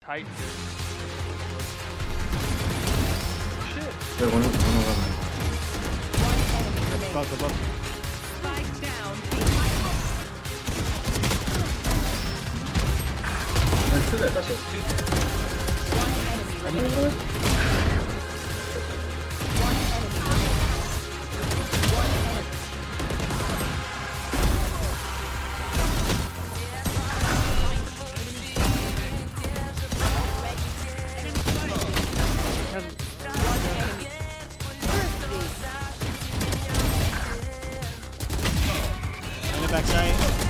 tight. Shit. Wait, one of Above. Spike down. One enemy On the backside.